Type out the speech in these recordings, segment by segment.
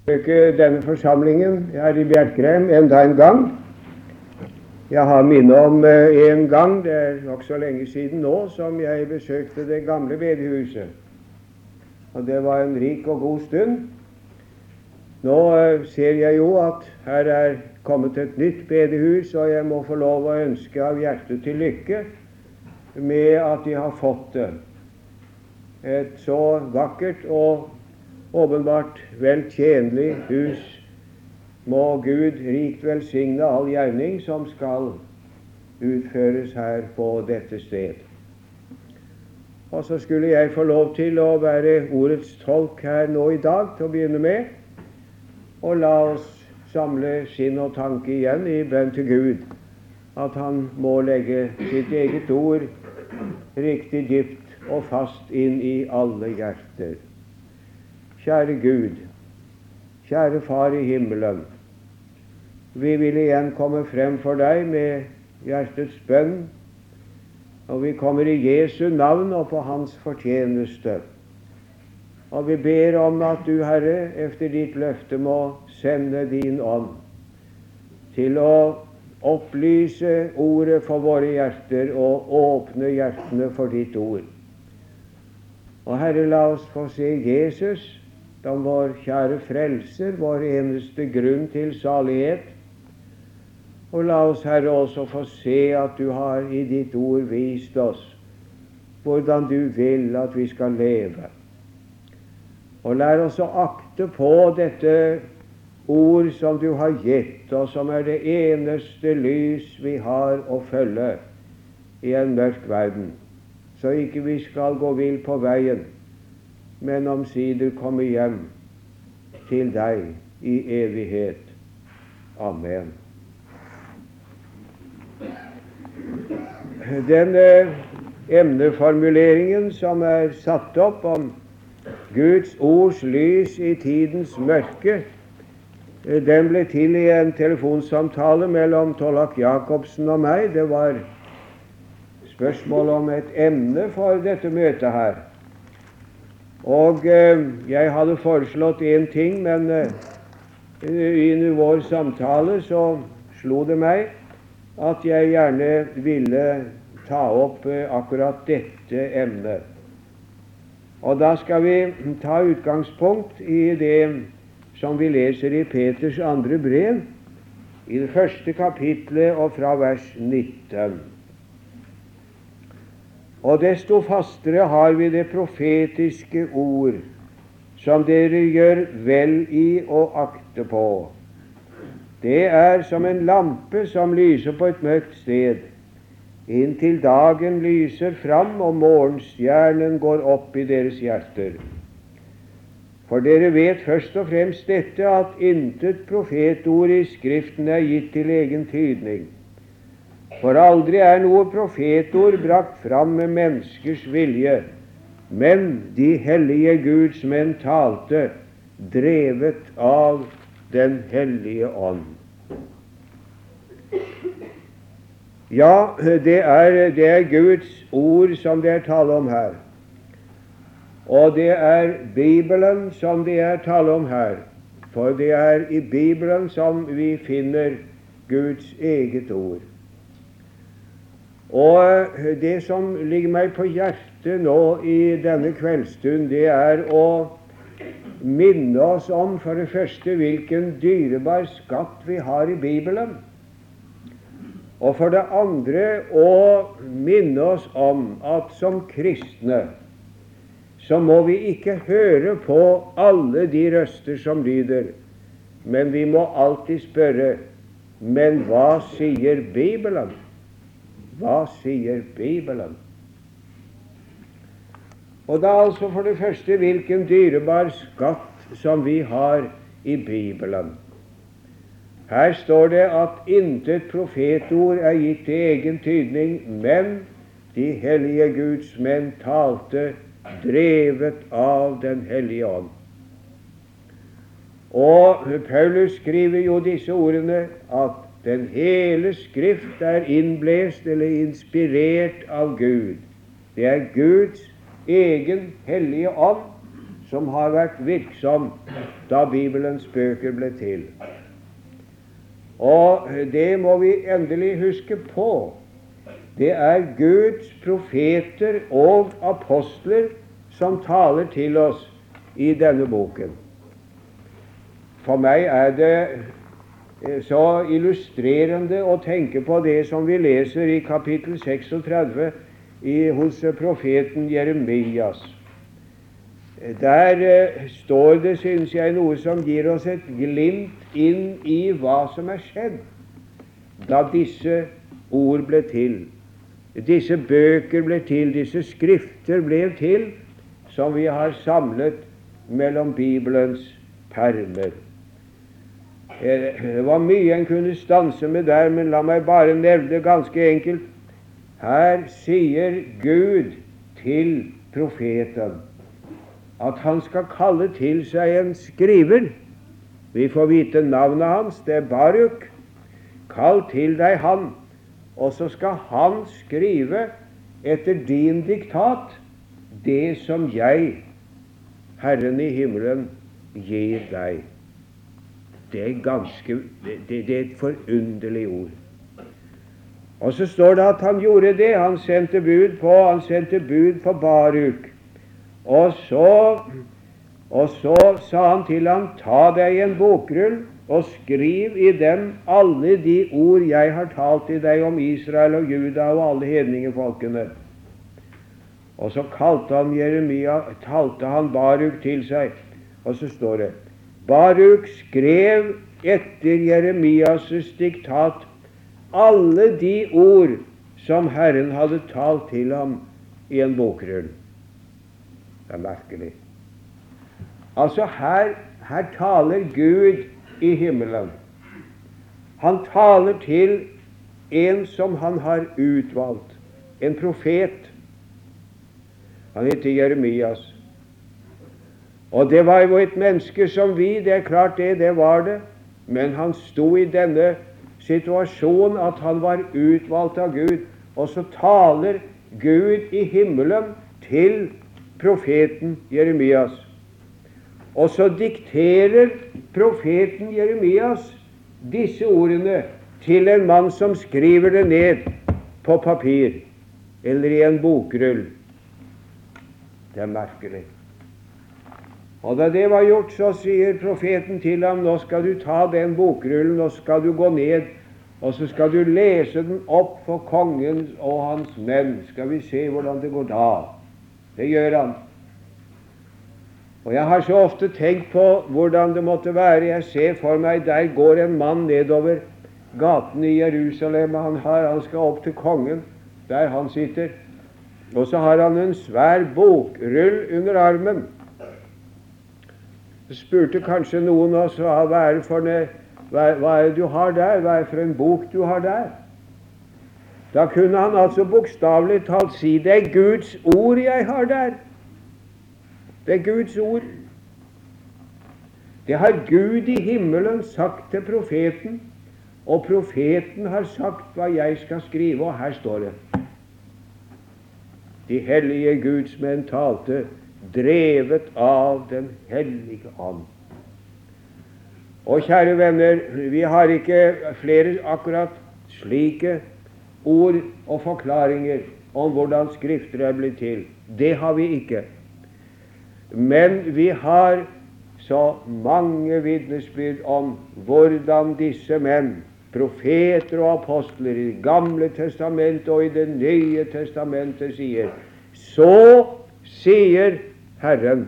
Besøke denne forsamlingen her i Bjerkreim enda en gang. Jeg har minne om en gang, det er nok så lenge siden nå, som jeg besøkte det gamle bedehuset. Og det var en rik og god stund. Nå ser jeg jo at her er kommet et nytt bedehus, og jeg må få lov å ønske av hjertet til lykke med at de har fått det. Et så vakkert og åpenbart veltjenlig hus. Må Gud rikt velsigne all gjerning som skal utføres her på dette sted. Og så skulle jeg få lov til å være ordets tolk her nå i dag til å begynne med, og la oss samle sinn og tanke igjen i bønn til Gud, at Han må legge sitt eget ord riktig dypt og fast inn i alle hjerter. Kjære Gud, kjære Far i himmelen, vi vil igjen komme frem for deg med hjertets bønn, og vi kommer i Jesu navn og på Hans fortjeneste. Og vi ber om at du, Herre, efter ditt løfte må sende din ånd til å opplyse ordet for våre hjerter og åpne hjertene for ditt ord. Og Herre, la oss få se Jesus som vår kjære frelser, vår eneste grunn til salighet. Og la oss, Herre, også få se at du har i ditt ord vist oss hvordan du vil at vi skal leve. Og lær oss å akte på dette ord som du har gitt, og som er det eneste lys vi har å følge i en mørk verden, så ikke vi skal gå vill på veien, men omsider komme hjem til deg i evighet. Amen. Den emneformuleringen som er satt opp om Guds ords lys i tidens mørke, den ble til i en telefonsamtale mellom Tollak Jacobsen og meg. Det var spørsmål om et emne for dette møtet her. Og jeg hadde foreslått en ting, men i vår samtale så slo det meg at jeg gjerne ville ta opp akkurat dette emnet. Og da skal vi ta utgangspunkt i det som vi leser i Peters andre brev, i det første kapitlet og fra vers 19. Og desto fastere har vi det profetiske ord, som dere gjør vel i å akte på. Det er som en lampe som lyser på et mørkt sted, inntil dagen lyser fram og morgenstjernen går opp i deres hjerter. For dere vet først og fremst dette, at intet profetord i Skriften er gitt til egen tydning. For aldri er noe profetord brakt fram med menneskers vilje, men de hellige Guds menn talte, drevet av den hellige ånd. Ja, det er Guds ord som det er tale om her. Og det er Bibelen som det er tale om her. For det er i Bibelen som vi finner Guds eget ord. Og det som ligger meg på hjertet nå i denne kveldsstund, det er å minne oss om for det første hvilken dyrebar skatt vi har i Bibelen, og for det andre å minne oss om at som kristne så må vi ikke høre på alle de røster som lyder, men vi må alltid spørre, men hva sier Bibelen? Hva sier Bibelen? Og da altså for det første hvilken dyrebar skatt som vi har i Bibelen. Her står det at intet profetord er gitt til egen tydning, men de hellige Guds menn talte, drevet av den hellige ånd. Og Paulus skriver jo disse ordene, at den hele Skrift er innblest eller inspirert av Gud. Det er Guds egen hellige ånd som har vært virksom da Bibelens bøker ble til. Og det må vi endelig huske på. Det er Guds profeter og apostler som taler til oss i denne boken. For meg er det så illustrerende å tenke på det som vi leser i kapittel 36 hos profeten Jeremias. Der står det, synes jeg, noe som gir oss et glimt inn i hva som er skjedd da disse ord ble til, disse bøker ble til, disse skrifter ble til, som vi har samlet mellom Bibelens permer. Det var mye en kunne stanse med der, men la meg bare nevne ganske enkelt. Her sier Gud til profeten at han skal kalle til seg en skriver. Vi får vite navnet hans, det er Baruk. Kall til deg han, og så skal han skrive etter din diktat det som jeg, Herren i himmelen, gir deg. Det er et forunderlig ord. Og så står det at han gjorde det. Han sendte bud på Baruk. Og så sa han til ham, ta deg en bokrull og skriv i dem alle de ord jeg har talt til deg om Israel og Juda og alle hedningefolkene. Og så kalte han Baruk til seg, og så står det, Baruk skrev etter Jeremias' diktat alle de ord som Herren hadde talt til ham i en bokrull. Det er merkelig. Altså her taler Gud i himmelen. Han taler til en som han har utvalgt, en profet. Han heter Jeremias. Og det var jo et menneske som vi, det er klart det var det, men han sto i denne situasjonen at han var utvalgt av Gud, og så taler Gud i himmelen til profeten Jeremias. Og så dikterer profeten Jeremias disse ordene til en mann som skriver det ned på papir eller i en bokrull. Det er merkelig. Og da det var gjort, så sier profeten til ham, nå skal du ta den bokrullen, og skal du gå ned, og så skal du lese den opp for kongen og hans menn. Skal vi se hvordan det går da. Det gjør han. Og jeg har så ofte tenkt på hvordan det måtte være. Jeg ser for meg, der går en mann nedover gaten i Jerusalem. Han skal opp til kongen, der han sitter. Og så har han en svær bokrull under armen. Så spurte kanskje noen av oss, hva er det du har der? Hva er det for en bok du har der? Da kunne han altså bokstavelig talt si, det er Guds ord jeg har der. Det er Guds ord. Det har Gud i himmelen sagt til profeten, og profeten har sagt hva jeg skal skrive, og her står det. De hellige Guds menn talte, drevet av den hellige ånd. Og kjære venner, vi har ikke flere akkurat slike ord og forklaringer om hvordan skrifter er blitt til. Det har vi ikke. Men vi har så mange vitnesbyrd om hvordan disse menn, profeter og apostler i Det gamle testamentet og i Det nye testamentet sier, så sier Herren.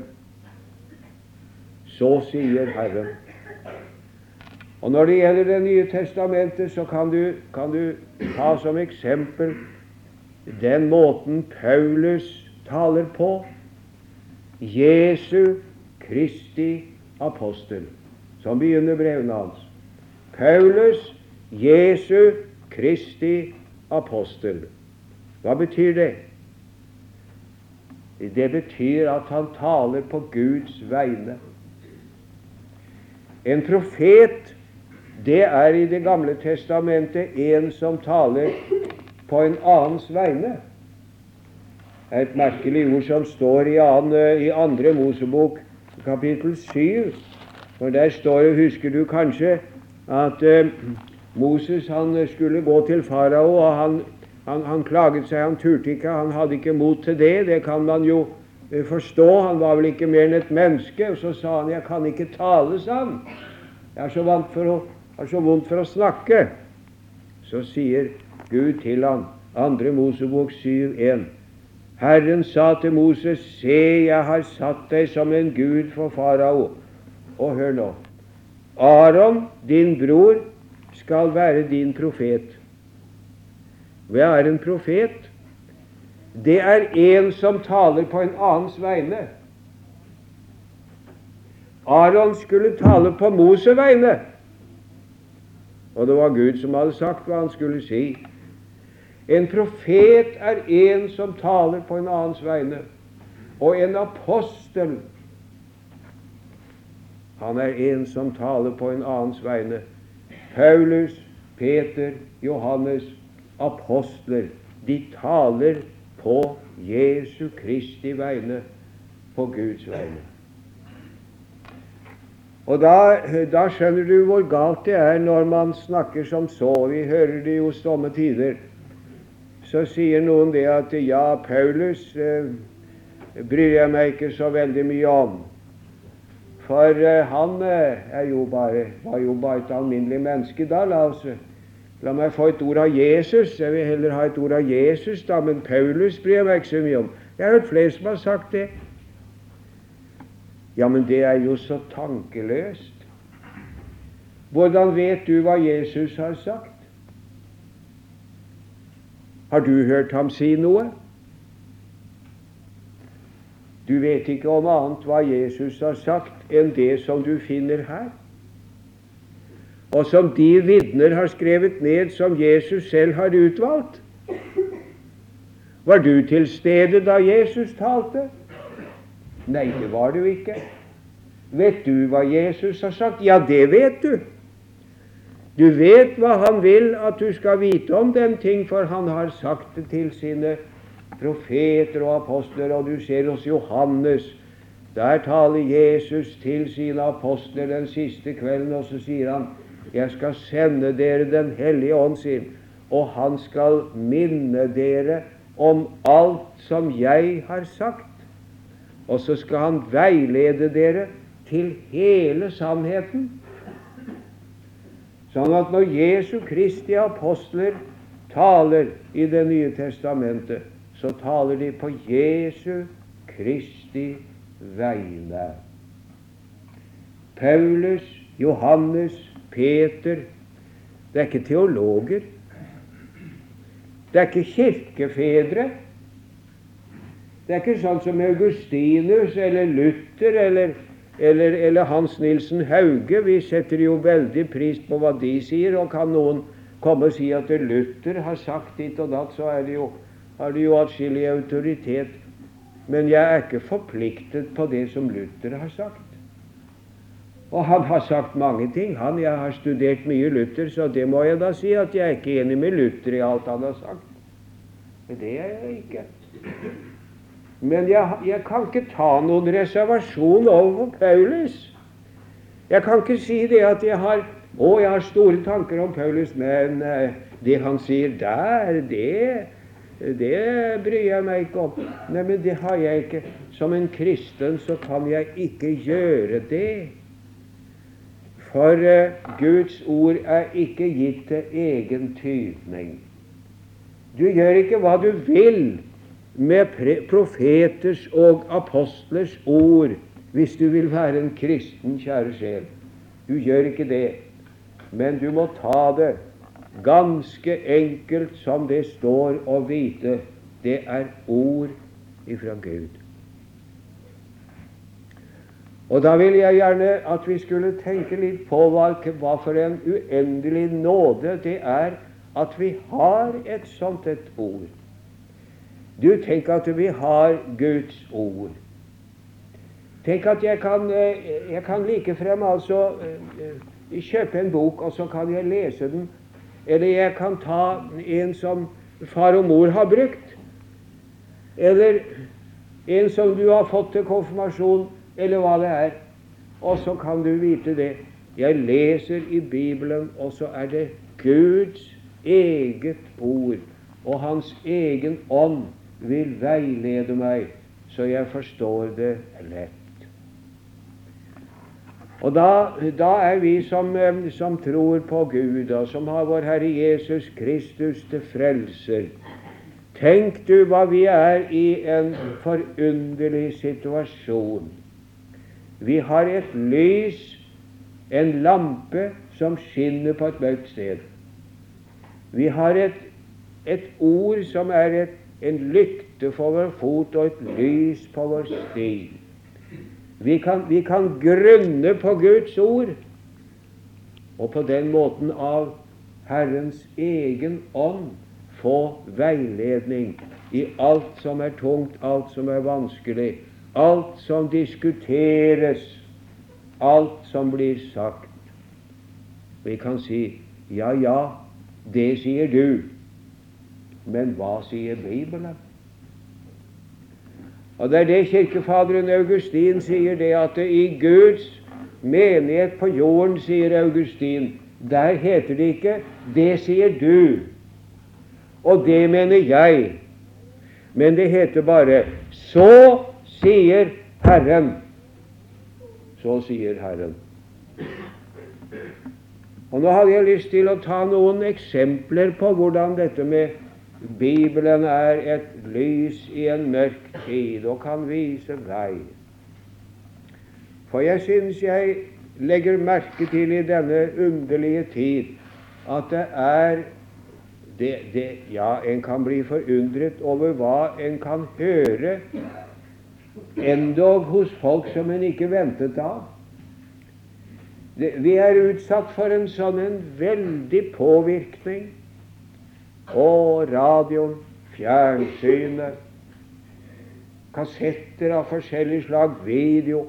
Så sier Herren. Og når det gjelder Det nye testamentet, så kan du ta som eksempel den måten Paulus taler på. Jesu Kristi apostel, som begynner brevene hans. Paulus, Jesu Kristi apostel. Hva betyr det? Det betyr at han taler på Guds vegne. En profet, det er i Det gamle testamentet en som taler på en annens vegne. Et merkelig ord som står i andre Mosebok kapittel 7. For der står det, husker du kanskje, at Moses han skulle gå til farao, og han klaget seg, han turte ikke, han hadde ikke mot til det. Det kan man jo forstå, han var vel ikke mer enn et menneske. Og så sa han, jeg kan ikke tale, sa han. Jeg er så vondt for å snakke. Så sier Gud til han, 2. Mosebok 7,1. Herren sa til Moses, se, jeg har satt deg som en Gud for farao. Og hør nå, Aron, din bror, skal være din profet. Hva er en profet? Det er en som taler på en annens vegne. Aron skulle tale på Moses vegne, og det var Gud som hadde sagt hva han skulle si. En profet er en som taler på en annens vegne, og en apostel, han er en som taler på en annens vegne. Paulus, Peter, Johannes, apostler, de taler på Jesu Kristi vegne, på Guds vegne. Og da skjønner du hvor galt det er når man snakker som så. Vi hører det jo somme tider. Så sier noen det at ja, Paulus bryr jeg meg ikke så veldig mye om. For han var jo bare et alminnelig menneske da. La meg få et ord av Jesus. Jeg vil heller ha et ord av Jesus da, men Paulus bryr jeg meg ikke så mye om. Jeg har hørt flere som har sagt det. Ja, men det er jo så tankeløst. Hvordan vet du hva Jesus har sagt? Har du hørt ham si noe? Du vet ikke om annet hva Jesus har sagt enn det som du finner her, og som de vitner har skrevet ned som Jesus selv har utvalgt. Var du til stede da Jesus talte? Nei, det var du ikke. Vet du hva Jesus har sagt? Ja, det vet du. Du vet hva han vil at du skal vite om den ting, for han har sagt det til sine profeter og apostler. Og du ser hos Johannes, der taler Jesus til sine apostler den siste kvelden, og så sier han, jeg skal sende dere den hellige ånd sin, og han skal minne dere om alt som jeg har sagt. Og så skal han veilede dere til hele sannheten. Sånn at når Jesu Kristi apostler taler i Det nye testamentet, så taler de på Jesu Kristi vegne. Paulus, Johannes, Peter, det er ikke teologer. Det er ikke kirkefedre. Det er ikke sånn som Augustinus eller Luther eller Hans Nilsen Hauge. Vi setter jo veldig pris på hva de sier, og kan noen komme og si at Luther har sagt ditt og datt, så har de jo atskillig autoritet. Men jeg er ikke forpliktet på det som Luther har sagt. Og han har sagt mange ting. Jeg har studert mye Luther, så det må jeg da si at jeg er ikke enig med Luther i alt han har sagt. Det er jeg ikke. Men jeg kan ikke ta noen reservasjon overfor Paulus. Jeg kan ikke si det at jeg har store tanker om Paulus, men det han sier der, det bryr jeg meg ikke om. Nei, men det har jeg ikke. Som en kristen så kan jeg ikke gjøre det. For Guds ord er ikke gitt til egen tydning. Du gjør ikke hva du vil med profeters og apostlers ord hvis du vil være en kristen, kjære sjel. Du gjør ikke det, men du må ta det ganske enkelt som det står, og vite det er ord ifra Gud. Og da vil jeg gjerne at vi skulle tenke litt på hva for en uendelig nåde det er at vi har et sånt et ord. Du, tenk at vi har Guds ord. Tenk at jeg kan likefrem kjøpe en bok, og så kan jeg lese den. Eller jeg kan ta en som far og mor har brukt. Eller en som du har fått til konfirmasjon, eller hva det er. Og så kan du vite det. Jeg leser i Bibelen, og så er det Guds eget ord, og Hans egen ånd vil veilede meg, så jeg forstår det lett. Og da er vi som tror på Gud, og som har vår Herre Jesus Kristus til frelser. Tenk du hva vi er i en forunderlig situasjon. Vi har et lys, en lampe som skinner på et mørkt sted. Vi har et ord som er en lykte for vår fot og et lys på vår sti. Vi kan grunne på Guds ord, og på den måten av Herrens egen ånd få veiledning i alt som er tungt, alt som er vanskelig, alt som diskuteres, alt som blir sagt. Vi kan si, ja, det sier du, men hva sier Bibelen? Og det er det kirkefaderen Augustin sier, det at det i Guds menighet på jorden, sier Augustin, der heter det ikke, det sier du, og det mener jeg, men det heter bare, så sier Herren. Så sier Herren. Og nå hadde jeg lyst til å ta noen eksempler på hvordan dette med Bibelen er et lys i en mørk tid og kan vise vei. For jeg synes jeg legger merke til i denne underlige tid at det er ja, en kan bli forundret over hva en kan høre endog hos folk som en ikke ventet av. Vi er utsatt for en veldig påvirkning. Radioen, fjernsynet, kassetter av forskjellig slag, video,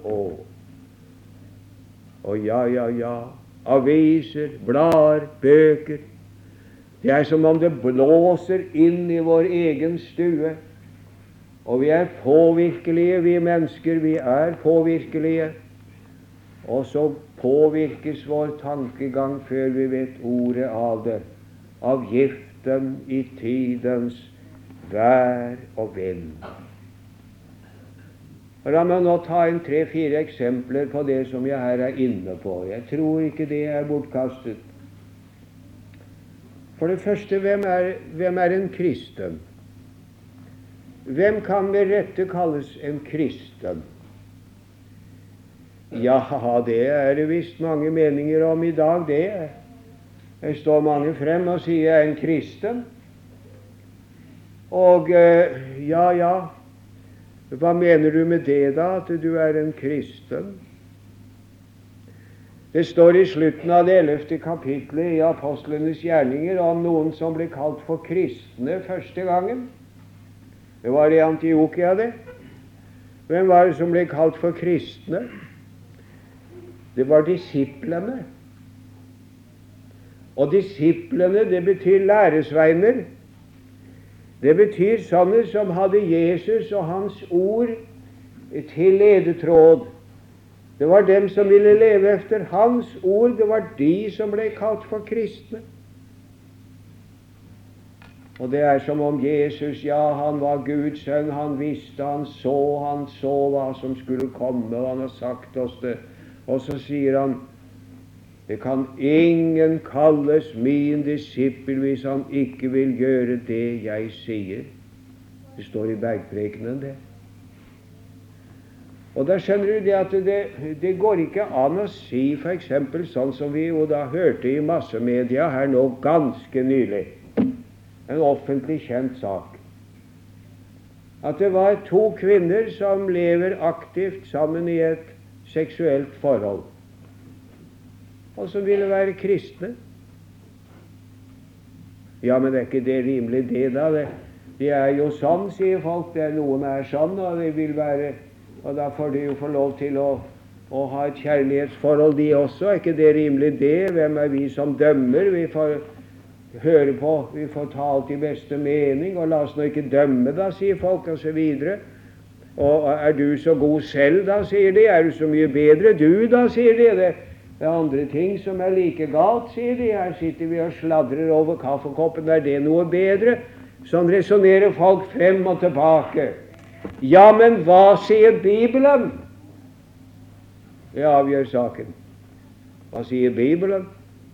og ja, aviser, blader, bøker. Det er som om det blåser inn i vår egen stue, og vi er påvirkelige, vi mennesker, vi er påvirkelige, og så påvirkes vår tankegang før vi vet ordet av det, av giften i tidens vær og vind. Og la meg nå ta 3-4 eksempler på det som jeg her er inne på. Jeg tror ikke det er bortkastet. For det første, hvem er en kristen? Hvem kan med rette kalles en kristen? Ja, det er det visst mange meninger om i dag, det. Det står mange frem og sier jeg er en kristen. Og ja, hva mener du med det da, at du er en kristen? Det står i slutten av det 11. kapitlet i Apostlenes gjerninger om noen som ble kalt for kristne første gangen. Det var i Antiokia, det. Hvem var det som ble kalt for kristne? Det var disiplene. Og disiplene, det betyr læresveiner. Det betyr sånne som hadde Jesus og hans ord til ledetråd. Det var dem som ville leve efter hans ord. Det var de som ble kalt for kristne. Og det er som om Jesus, ja, han var Guds sønn, han visste, han så hva som skulle komme, og han har sagt oss det. Og så sier han, det kan ingen kalles min disippel hvis han ikke vil gjøre det jeg sier. Det står i Bergprekenen, det. Og da skjønner du det at det går ikke an å si for eksempel sånn som vi jo da hørte i massemedia her nå ganske nylig, en offentlig kjent sak, at det var 2 kvinner som lever aktivt sammen i et seksuelt forhold, og som ville være kristne. Ja, men er ikke det rimelig det da? Det er jo sånn, sier folk, noen er sånn, og de vil være, og da får de jo få lov til å ha et kjærlighetsforhold de også. Er ikke det rimelig det? Hvem er vi som dømmer? Vi får høre på, vi får ta alt i beste mening, og la oss nå ikke dømme da, sier folk, og så videre. Og er du så god selv, da, sier de. Er du så mye bedre du, da, sier de. Det er andre ting som er like galt, sier de. Her sitter vi og sladrer over kaffekoppen. Er det noe bedre? Sånn resonnerer folk frem og tilbake. Ja, men hva sier Bibelen? Det avgjør saken. Hva sier Bibelen?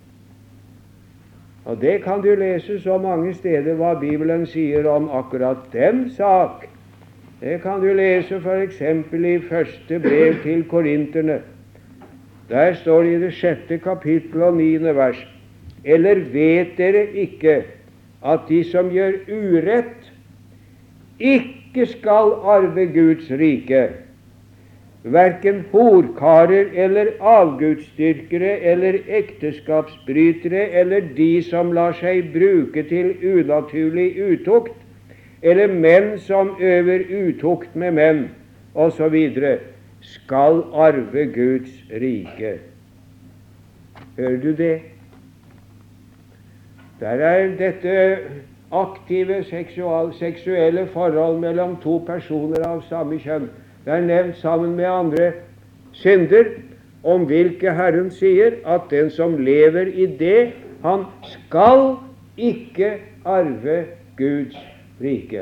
Og det kan du lese så mange steder hva Bibelen sier om akkurat den sak. Det kan du lese for eksempel i første brev til korinterne. Der står det i det 6. kapittel og 9. vers: Eller vet dere ikke at de som gjør urett, ikke skal arve Guds rike? Hverken horkarer eller avgudsdyrkere eller ekteskapsbrytere eller de som lar seg bruke til unaturlig utukt, eller menn som øver utukt med menn, osv., skal arve Guds rike. Hører du det? Der er dette aktive seksuelle forhold mellom to personer av samme kjønn. Det er nevnt sammen med andre synder, om hvilke Herren sier at den som lever i det, han skal ikke arve Guds rike.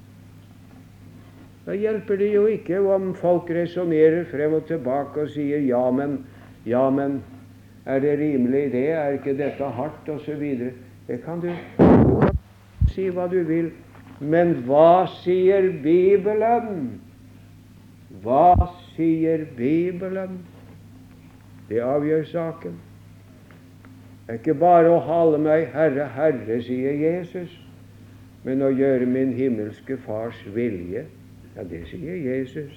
Da hjelper det jo ikke om folk resonnerer frem og tilbake og sier ja, men er det rimelig det, er ikke dette hardt, osv. Det kan du kan si hva du vil, men hva sier Bibelen? Hva sier Bibelen? Det avgjør saken. Det er ikke bare å hale meg Herre, Herre, sier Jesus, men å gjøre min himmelske Fars vilje. Ja, det sier Jesus.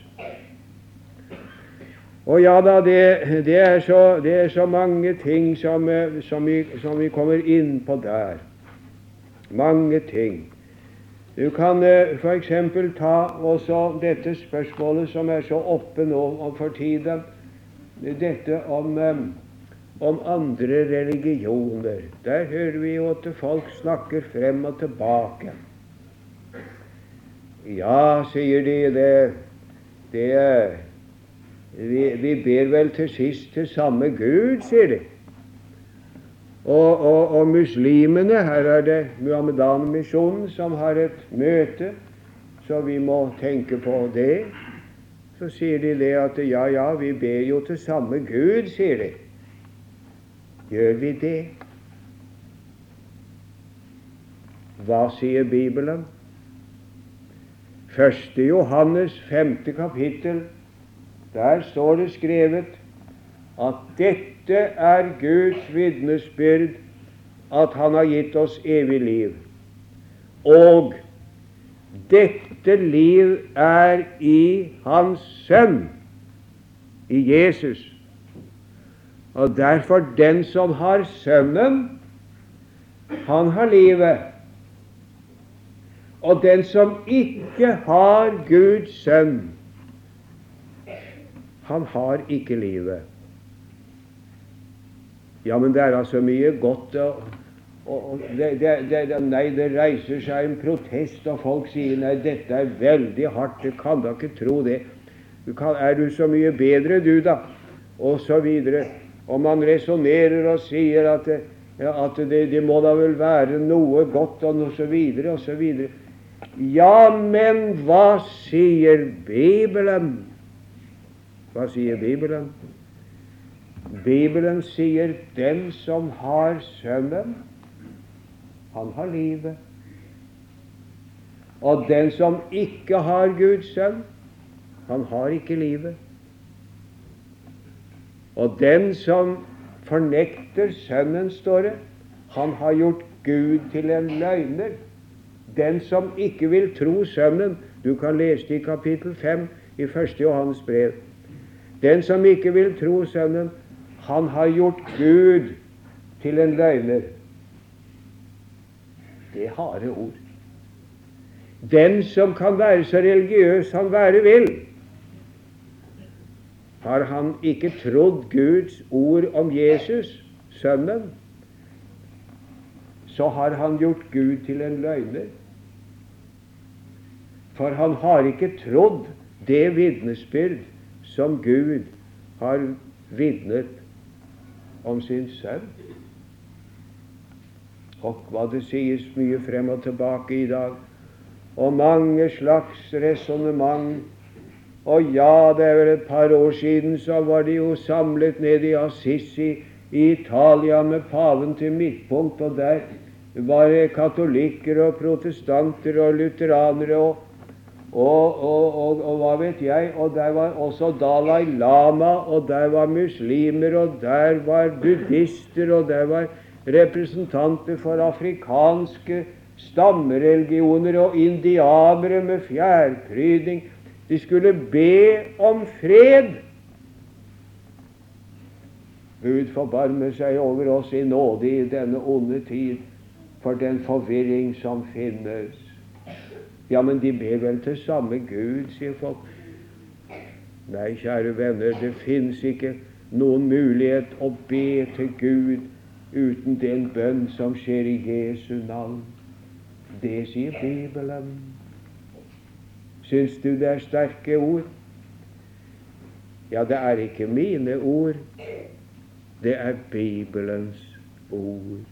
Og ja da, det er så mange ting som vi kommer inn på der. Mange ting. Du kan for eksempel ta også dette spørsmålet som er så oppe nå for tiden, dette om andre religioner. Der hører vi jo at folk snakker frem og tilbake. Ja, sier de, vi ber vel til sist til samme Gud, sier de. Og muslimene, her er det Muhammedan-misjonen som har et møte, så vi må tenke på det. Så sier de det at ja, vi ber jo til samme Gud, sier de. Gjør vi det? Hva sier Bibelen? 1. Johannes 5. kapittel, der står det skrevet at dette er Guds vitnesbyrd, at Han har gitt oss evig liv. Og dette liv er i Hans Sønn, i Jesus. Og derfor, den som har Sønnen, han har livet. Og den som ikke har Guds Sønn, han har ikke livet. Ja, men det er altså mye godt, nei, det reiser seg en protest, og folk sier nei, dette er veldig hardt, du kan da ikke tro det. Er du så mye bedre, du da? Og så videre. Og man resonnerer og sier at det må da vel være noe godt, og så videre, og så videre. Ja, men hva sier Bibelen? Hva sier Bibelen? Bibelen sier den som har Sønnen, han har livet. Og den som ikke har Guds Sønn, han har ikke livet. Og den som fornekter Sønnen, står det, han har gjort Gud til en løgner. Den som ikke vil tro Sønnen, du kan lese det i kapittel 5 i 1. Johannes brev. Den som ikke vil tro Sønnen, han har gjort Gud til en løgner. Det er harde ord. Den som kan være så religiøs han være vil, har han ikke trodd Guds ord om Jesus, Sønnen, så har han gjort Gud til en løgner. For han har ikke trodd det vitnesbyrd som Gud har vitnet om sin sønn. Og hva det sies mye frem og tilbake i dag, og mange slags resonnement. Og ja, det er vel et par år siden så var de jo samlet nede i Assisi i Italia med paven til midtpunkt, og der var det katolikker og protestanter og lutheranere og hva vet jeg, og der var også Dalai Lama, og der var muslimer, og der var buddhister, og der var representanter for afrikanske stammereligioner og indianere med fjærprydning. De skulle be om fred. Gud forbarme seg over oss i nåde i denne onde tid, for den forvirring som finnes. Ja, men de ber vel til samme Gud, sier folk. Nei, kjære venner, det finnes ikke noen mulighet å be til Gud uten den bønn som skjer i Jesu navn. Det sier Bibelen. Syns du det er sterke ord? Ja, det er ikke mine ord. Det er Bibelens ord.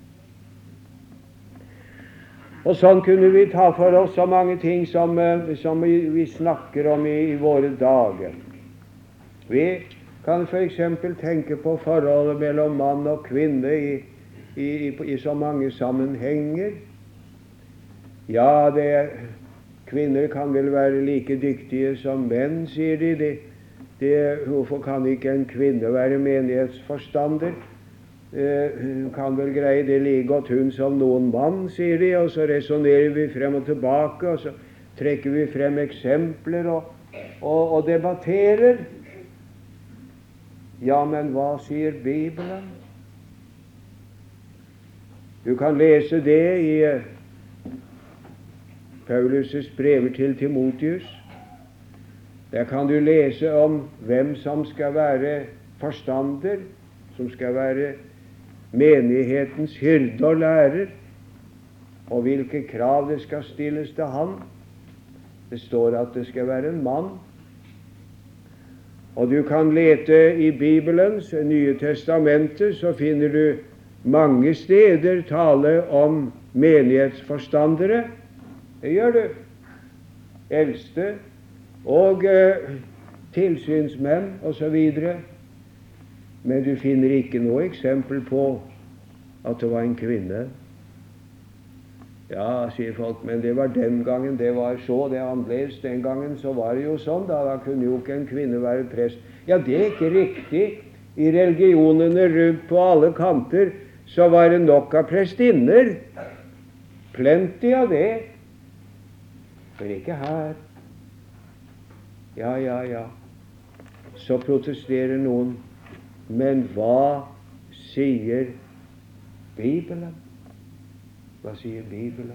Og sånn kunne vi ta for oss så mange ting som vi snakker om i våre dager. Vi kan f.eks. tenke på forholdet mellom mann og kvinne i så mange sammenhenger. Ja, kvinner kan vel være like dyktige som menn, sier de. Hvorfor kan ikke en kvinne være menighetsforstander? Hun kan vel greie det like godt hun som noen mann, sier de, og så resonnerer vi frem og tilbake, og så trekker vi frem eksempler og debatterer. Ja, men hva sier Bibelen? Du kan lese det i Paulus' brever til Timotius. Der kan du lese om hvem som skal være forstander, som skal være menighetens hyrde og lærer, og hvilke krav det skal stilles til ham. Det står at det skal være en mann. Og du kan lete i Bibelens Nye Testamentet, så finner du mange steder tale om menighetsforstandere. Det gjør du. Eldste og tilsynsmenn osv. Men du finner ikke noe eksempel på at det var en kvinne. Ja, sier folk, men det var den gangen, det var så, det er annerledes. Den gangen så var det jo sånn, da kunne jo ikke en kvinne være prest. Ja, det er ikke riktig. I religionene rundt på alle kanter så var det nok av prestinner. Plenty av det. Men ikke her. Ja. Så protesterer noen. Men hva sier Bibelen? Hva sier Bibelen?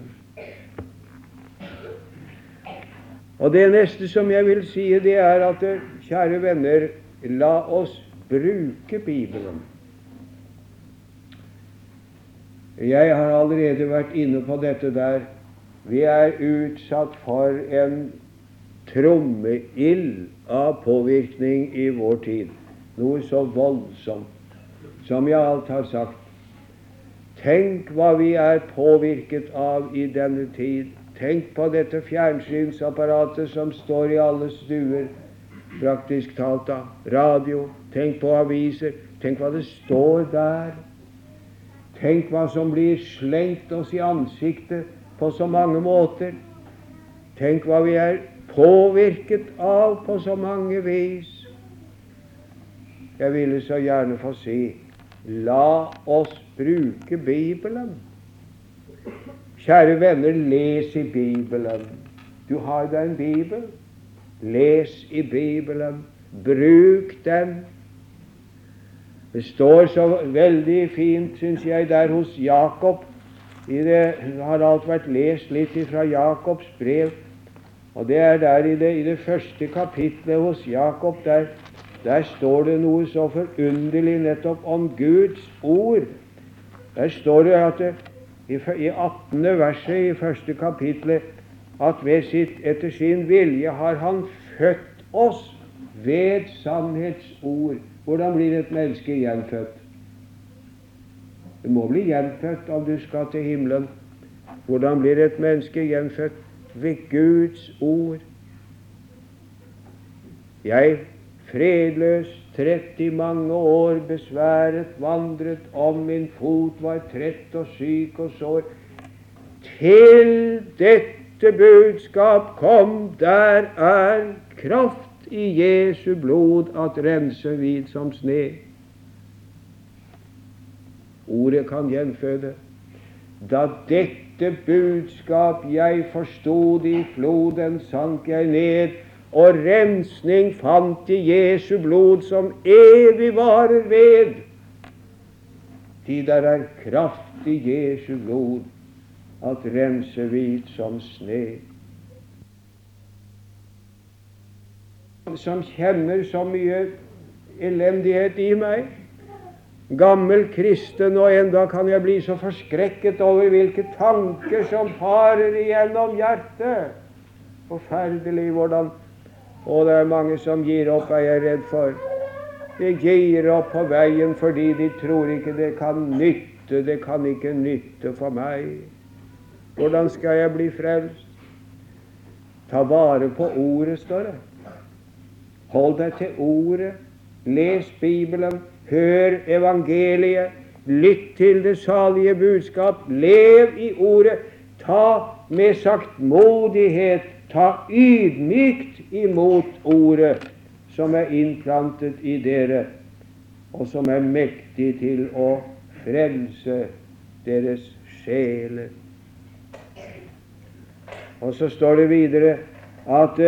Og det neste som jeg vil si, det er at, kjære venner, la oss bruke Bibelen. Jeg har allerede vært inne på dette der. Vi er utsatt for en trommeild av påvirkning i vår tid. Noe så voldsomt, som jeg alt har sagt. Tenk hva vi er påvirket av i denne tid. Tenk på dette fjernsynsapparatet som står i alle stuer, praktisk talt da. Radio. Tenk på aviser. Tenk hva det står der. Tenk hva som blir slengt oss i ansiktet på så mange måter. Tenk hva vi er påvirket av på så mange vis. Jeg ville så gjerne få si, la oss bruke Bibelen. Kjære venner, les i Bibelen. Du har deg en Bibel. Les i Bibelen. Bruk den. Det står så veldig fint, synes jeg, der hos Jakob. Det har alt vært lest litt fra Jakobs brev. Og det er der i det første kapitlet hos Jakob, der står det noe så forunderlig nettopp om Guds ord. Der står det at i 18. verset i første kapitlet at etter sin vilje har han født oss ved sannhetsord. Hvordan blir et menneske gjenfødt? Du må bli gjenfødt om du skal til himmelen. Hvordan blir et menneske gjenfødt? Ved Guds ord. Jeg, fredløs, 30 mange år, besværet, vandret om, min fot var trett og syk og sår. Til dette budskap kom, der er kraft i Jesu blod at rense hvit som sne. Ordet kan gjenføde. Da dette budskap jeg forstod, i floden sank jeg ned, og rensning fant i Jesu blod som evig varer ved. Til der er kraft i Jesu blod at rense hvit som sne. Som kjenner så mye elendighet i meg, gammel kristen, og enda kan jeg bli så forskrekket over hvilke tanker som farer igjennom hjertet. Forferdelig hvordan. Og det er mange som gir opp, er jeg redd for. De gir opp på veien fordi de tror ikke det kan nytte. Det kan ikke nytte for meg. Hvordan skal jeg bli frelst? Ta vare på ordet, står det. Hold deg til ordet. Les Bibelen. Hør evangeliet. Lytt til det salige budskap. Lev i ordet. Ta med saktmodighet. Ta ydmykt imot ordet som er innplantet i dere, og som er mektig til å frelse deres sjeler. Og så står det videre at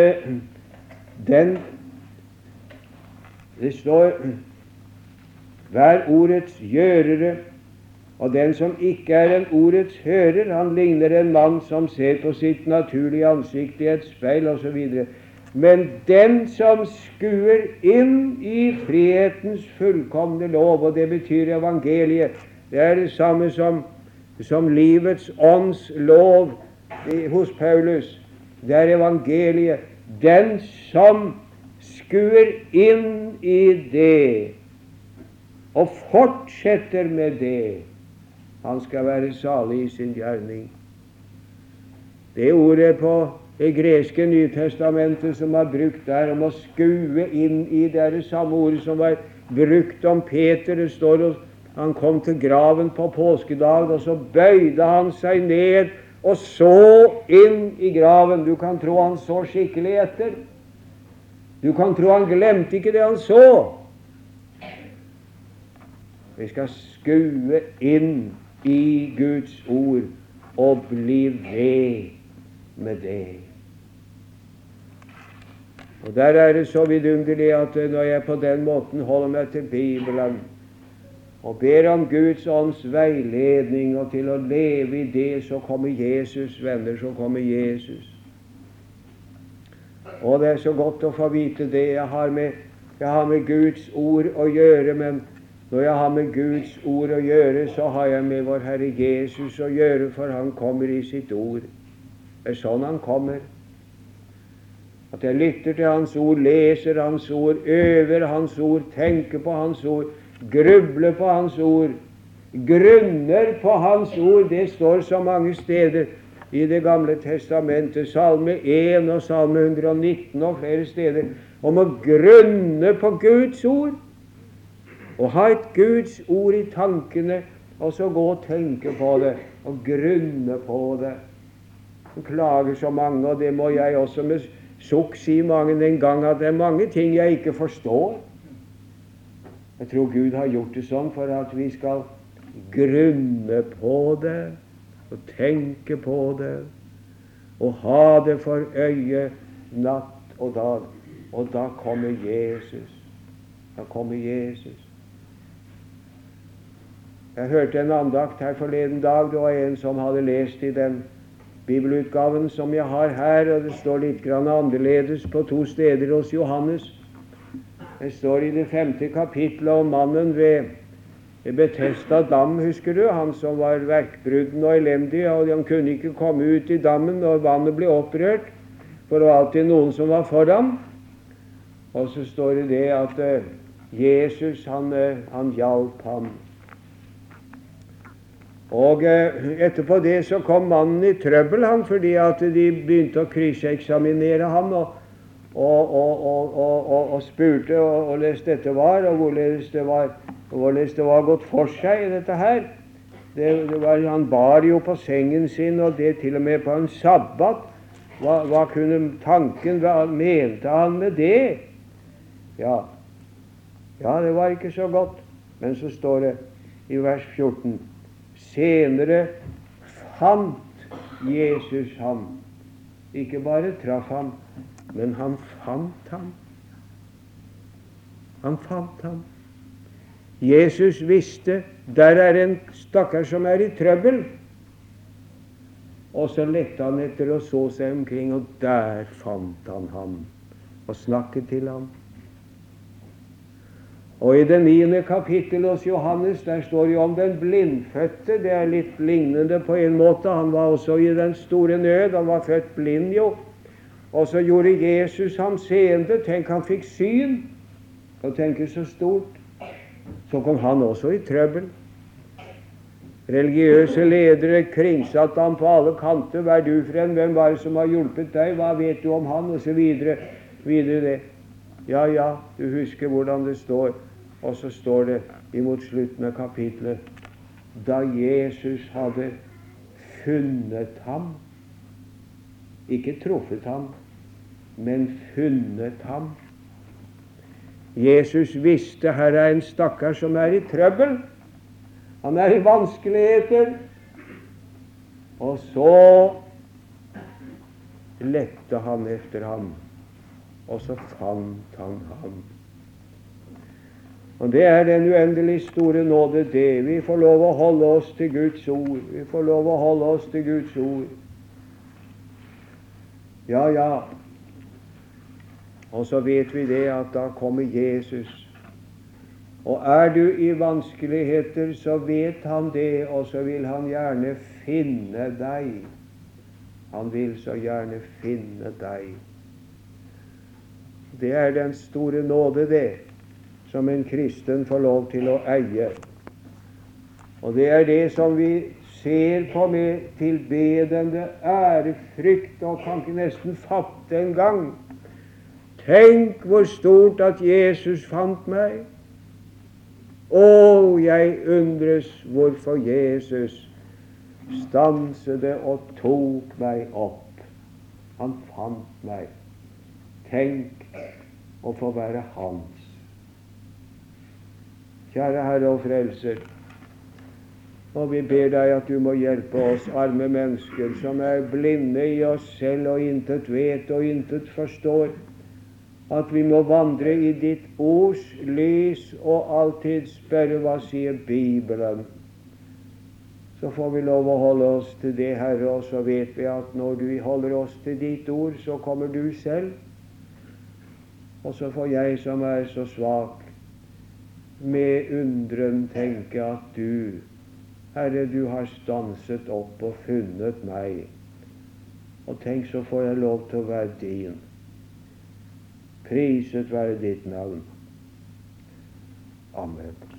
det står vær ordets gjørere, og den som ikke er en ordets hører, han ligner en mann som ser på sitt naturlige ansikt i et speil, osv. Men den som skuer inn i frihetens fullkomne lov, og det betyr evangeliet, det er det samme som livets ånds lov hos Paulus, det er evangeliet. Den som skuer inn i det og fortsetter med det, han skal være salig i sin gjerning. Det ordet på det greske Nytestamentet som er brukt der om å skue inn i, det er det samme ordet som var brukt om Peter. Det står at han kom til graven på påskedag, og så bøyde han seg ned og så inn i graven. Du kan tro han så skikkelig etter. Du kan tro han glemte ikke det han så. Vi skal skue inn i Guds ord og bli ved med det. Og der er det så vidunderlig at når jeg på den måten holder meg til Bibelen og ber om Guds ånds veiledning og til å leve i det, så kommer Jesus, venner, så kommer Jesus. Og det er så godt å få vite det. Jeg har med Guds ord å gjøre, men når jeg har med Guds ord å gjøre, så har jeg med vår Herre Jesus å gjøre, for han kommer i sitt ord. Det er sånn han kommer. At jeg lytter til hans ord, leser hans ord, øver hans ord, tenker på hans ord, grubler på hans ord, grunner på hans ord. Det står så mange steder i Det gamle testamentet, Salme 1 og Salme 119 og flere steder, om å grunne på Guds ord. Og ha et Guds ord i tankene, og så gå og tenke på det, og grunne på det. Han klager så mange, og det må jeg også med sukk si mange en gang, at det er mange ting jeg ikke forstår. Jeg tror Gud har gjort det sånn for at vi skal grunne på det, og tenke på det, og ha det for øye natt og dag. Og da kommer Jesus. Da kommer Jesus. Jeg hørte en andakt her forleden dag. Det var en som hadde lest i den bibelutgaven som jeg har her, og det står litt grann annerledes på 2 steder hos Johannes. Det står i det 5. kapittelet om mannen ved Betesda dam, husker du? Han som var verkbrudden og elendig, og han kunne ikke komme ut i dammen når vannet ble opprørt, for det var alltid noen som var foran. Og så står det at Jesus han hjalp ham. Og etterpå det så kom mannen i trøbbel, fordi at de begynte å krysseksaminere ham og spurte hvorledes dette var, og hvorledes det var gått for seg i dette her. Han bar jo på sengen sin, og det til og med på en sabbat. Hva kunne tanken, hva mente han med det? Ja, det var ikke så godt. Men så står det i vers 14: senere fant Jesus ham. Ikke bare traff ham, men han fant ham. Han fant ham. Jesus visste der er en stakkar som er i trøbbel. Og så lette han etter og så seg omkring, og der fant han ham og snakket til ham. Og i det 9. kapittel hos Johannes, der står jo om den blindfødte. Det er litt lignende på en måte. Han var også i den store nød. Han var født blind jo. Og så gjorde Jesus ham seende. Tenk, han fikk syn. Og tenk så stort. Så kom han også i trøbbel. Religiøse ledere kringsatte ham på alle kanter. Hva er du for en? Hvem var det som har hjulpet deg? Hva vet du om han? Og så videre det. Ja, du husker hvordan det står. Og så står det imot slutten av kapitlet: da Jesus hadde funnet ham, ikke truffet ham, men funnet ham. Jesus visste her er en stakkar som er i trøbbel. Han er i vanskeligheter. Og så lette han efter ham, og så fant han ham. Og det er den uendelig store nåde, det. Vi får lov å holde oss til Guds ord. Vi får lov å holde oss til Guds ord. Ja. Og så vet vi det at da kommer Jesus. Og er du i vanskeligheter, så vet han det, og så vil han gjerne finne deg. Han vil så gjerne finne deg. Det er den store nåde, det, som en kristen får lov til å eie. Og det er det som vi ser på med tilbedende ærefrykt, og kan ikke nesten fatte en gang. Tenk hvor stort at Jesus fant meg. Å, jeg undres hvorfor Jesus stanset og tok meg opp. Han fant meg. Tenk å få være hans. Kjære Herre og Frelser, og vi ber deg at du må hjelpe oss arme mennesker som er blinde i oss selv og intet vet og intet forstår, at vi må vandre i ditt ords lys og alltid spørre hva sier Bibelen. Så får vi lov å holde oss til det, Herre, og så vet vi at når du holder oss til ditt ord, så kommer du selv. Og så får jeg som er så svak, med undren tenke at du, Herre, du har stanset opp og funnet meg. Og tenk, så får jeg lov til å være din. Priset være ditt navn. Amen.